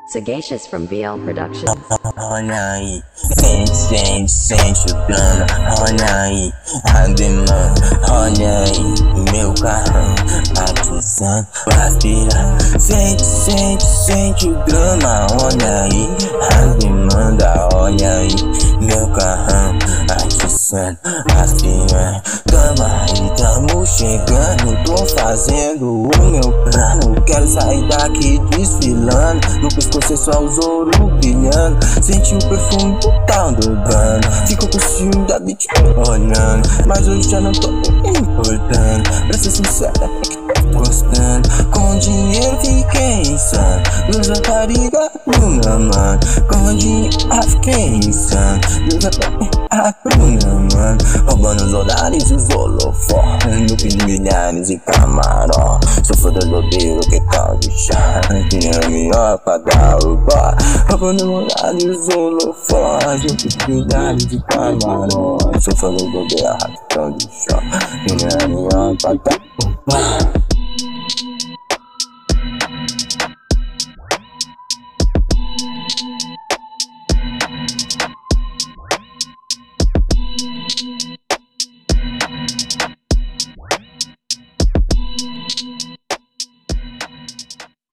Sagacious from BL Productions. Olha aí, sente o drama. Olha aí, a demanda. Olha aí, meu carrão atizando pra virar. Sente o drama. Olha aí, a demanda. Olha aí, meu carrão atizando pra virar. Tamo aí, tamo chegando. Tô fazendo o meu plano. Quero sair daqui desfilando. No pescoço é só os ouro brilhando. Sente o perfume do tal do bando. Fico com o ciúme da bitch olhando. Mas hoje já não tô importando. Pra ser sincera, gostando. Com dinheiro fiquei insano. Meus rapariga Bruna, mano. Com dinheiro fiquei insano. Meus rapariga Bruna, mano. Roubando os dólares e os holofotes. No fim de milhares e camarão. Sou foda do odeio que tal de chá. Tinha melhor pra dar o bar. Roubando os dólares e os holofotes. No fim de milhares e camarão. Sou foda do odeio que tal de chá. Tinha melhor pra dar o bar.